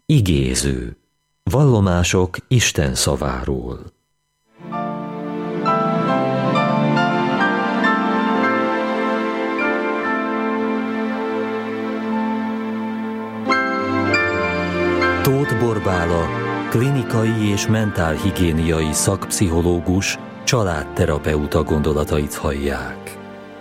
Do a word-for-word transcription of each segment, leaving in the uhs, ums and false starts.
Igéző. Vallomások Isten szaváról. Tóth Borbála, klinikai és mentálhigiéniai szakpszichológus, családterapeuta gondolatait hallják.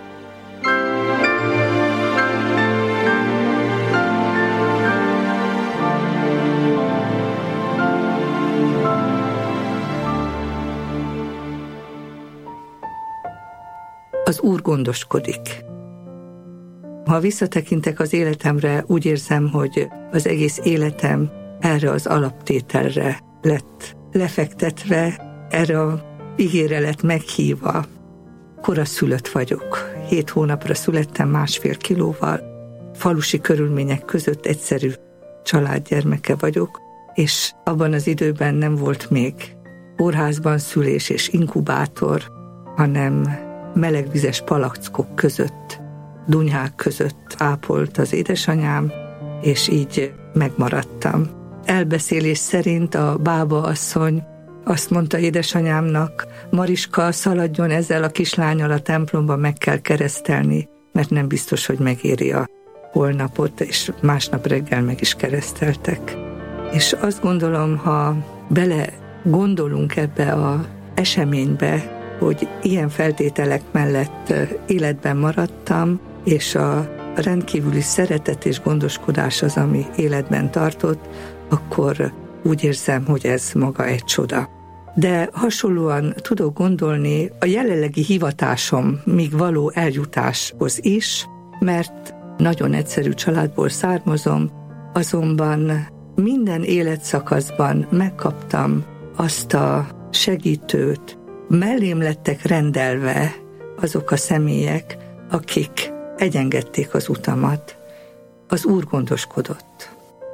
Az Úr gondoskodik. Ha visszatekintek az életemre, úgy érzem, hogy az egész életem erre az alaptételre lett lefektetve, erre a igére lett meghívva. Koraszülött vagyok. Hét hónapra születtem másfél kilóval. Falusi körülmények között egyszerű családgyermeke vagyok, és abban az időben nem volt még kórházban szülés és inkubátor, hanem melegvizes palackok között, dunyhák között ápolt az édesanyám, és így megmaradtam. Elbeszélés szerint a bába asszony azt mondta édesanyámnak: Mariska, szaladjon ezzel a kislánnyal a templomba, meg kell keresztelni, mert nem biztos, hogy megéri a holnapot, és másnap reggel meg is kereszteltek. És azt gondolom, ha bele gondolunk ebbe az eseménybe, hogy ilyen feltételek mellett életben maradtam, és a rendkívüli szeretet és gondoskodás az, ami életben tartott, akkor úgy érzem, hogy ez maga egy csoda. De hasonlóan tudok gondolni a jelenlegi hivatásom míg való eljutáshoz is, mert nagyon egyszerű családból származom, azonban minden életszakaszban megkaptam azt a segítőt, mellém lettek rendelve azok a személyek, akik egyengedték az utamat. Az Úr gondoskodott.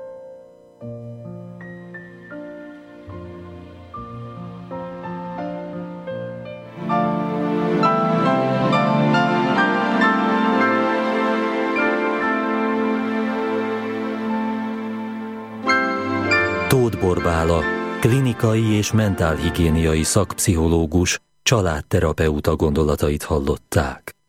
Tóth Borbála, klinikai és mentálhigiéniai szakpszichológus, családterapeuta gondolatait hallották.